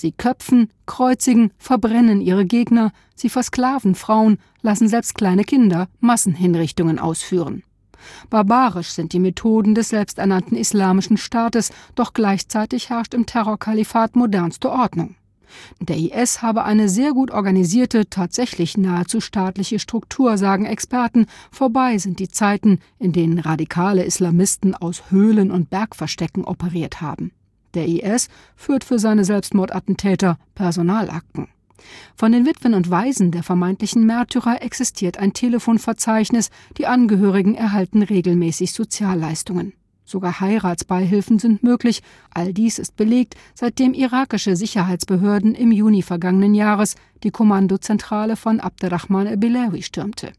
Sie köpfen, kreuzigen, verbrennen ihre Gegner, sie versklaven Frauen, lassen selbst kleine Kinder Massenhinrichtungen ausführen. Barbarisch sind die Methoden des selbsternannten Islamischen Staates, doch gleichzeitig herrscht im Terrorkalifat modernste Ordnung. Der IS habe eine sehr gut organisierte, tatsächlich nahezu staatliche Struktur, sagen Experten. Vorbei sind die Zeiten, in denen radikale Islamisten aus Höhlen und Bergverstecken operiert haben. Der IS führt für seine Selbstmordattentäter Personalakten. Von den Witwen und Waisen der vermeintlichen Märtyrer existiert ein Telefonverzeichnis, die Angehörigen erhalten regelmäßig Sozialleistungen. Sogar Heiratsbeihilfen sind möglich. All dies ist belegt, seitdem irakische Sicherheitsbehörden im Juni vergangenen Jahres die Kommandozentrale von Abderrahman al-Bilawi stürmte.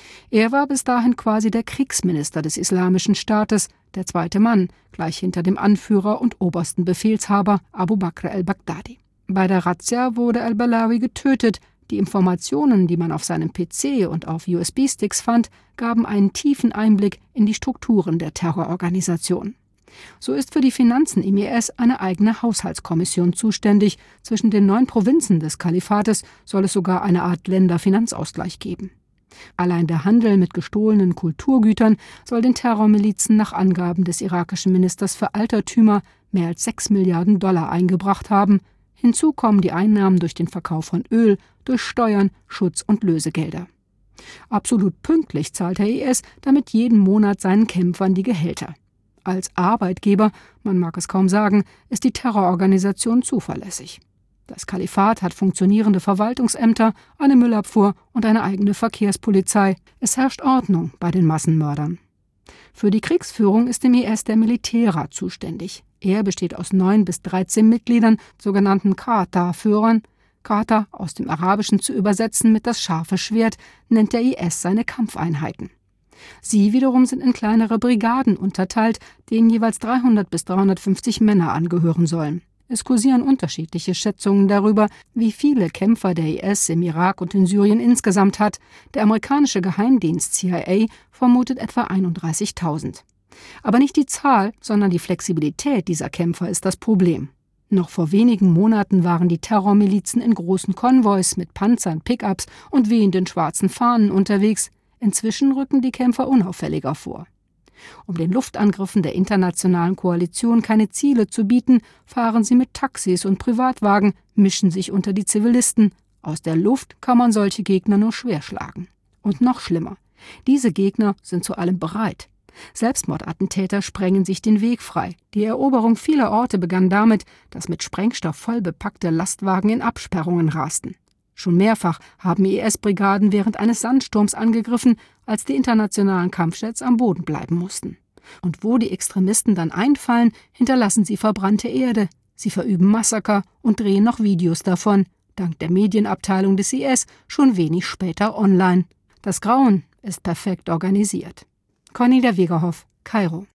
Er war bis dahin quasi der Kriegsminister des Islamischen Staates, der zweite Mann, gleich hinter dem Anführer und obersten Befehlshaber Abu Bakr al-Baghdadi. Bei der Razzia wurde al-Bilawi getötet. Die Informationen, die man auf seinem PC und auf USB-Sticks fand, gaben einen tiefen Einblick in die Strukturen der Terrororganisation. So ist für die Finanzen im IS eine eigene Haushaltskommission zuständig. Zwischen den 9 Provinzen des Kalifates soll es sogar eine Art Länderfinanzausgleich geben. Allein der Handel mit gestohlenen Kulturgütern soll den Terrormilizen nach Angaben des irakischen Ministers für Altertümer mehr als 6 Milliarden Dollar eingebracht haben. Hinzu kommen die Einnahmen durch den Verkauf von Öl, durch Steuern, Schutz- und Lösegelder. Absolut pünktlich zahlt der IS damit jeden Monat seinen Kämpfern die Gehälter. Als Arbeitgeber, man mag es kaum sagen, ist die Terrororganisation zuverlässig. Das Kalifat hat funktionierende Verwaltungsämter, eine Müllabfuhr und eine eigene Verkehrspolizei. Es herrscht Ordnung bei den Massenmördern. Für die Kriegsführung ist im IS der Militärrat zuständig. Er besteht aus 9 bis 13 Mitgliedern, sogenannten Qata-Führern. Qata, aus dem Arabischen zu übersetzen mit das scharfe Schwert, nennt der IS seine Kampfeinheiten. Sie wiederum sind in kleinere Brigaden unterteilt, denen jeweils 300 bis 350 Männer angehören sollen. Es kursieren unterschiedliche Schätzungen darüber, wie viele Kämpfer der IS im Irak und in Syrien insgesamt hat. Der amerikanische Geheimdienst CIA vermutet etwa 31.000. Aber nicht die Zahl, sondern die Flexibilität dieser Kämpfer ist das Problem. Noch vor wenigen Monaten waren die Terrormilizen in großen Konvois mit Panzern, Pickups und wehenden schwarzen Fahnen unterwegs. Inzwischen rücken die Kämpfer unauffälliger vor. Um den Luftangriffen der internationalen Koalition keine Ziele zu bieten, fahren sie mit Taxis und Privatwagen, mischen sich unter die Zivilisten. Aus der Luft kann man solche Gegner nur schwer schlagen. Und noch schlimmer, diese Gegner sind zu allem bereit. Selbstmordattentäter sprengen sich den Weg frei. Die Eroberung vieler Orte begann damit, dass mit Sprengstoff voll bepackte Lastwagen in Absperrungen rasten. Schon mehrfach haben IS-Brigaden während eines Sandsturms angegriffen, als die internationalen Kampfjets am Boden bleiben mussten. Und wo die Extremisten dann einfallen, hinterlassen sie verbrannte Erde. Sie verüben Massaker und drehen noch Videos davon, dank der Medienabteilung des IS schon wenig später online. Das Grauen ist perfekt organisiert. Cornelia Wegerhoff, Kairo.